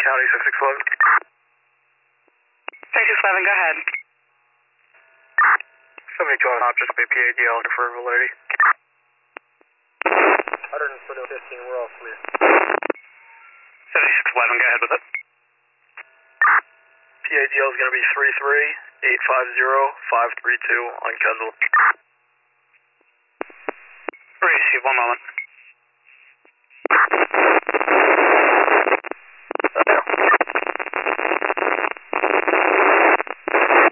County 6611. 6611, go ahead. 72 on just be PADL for validity. 115, we're all clear. 7611, go ahead with it. PADL is going to be 33850-532 on Kendall. Receive, 1 moment.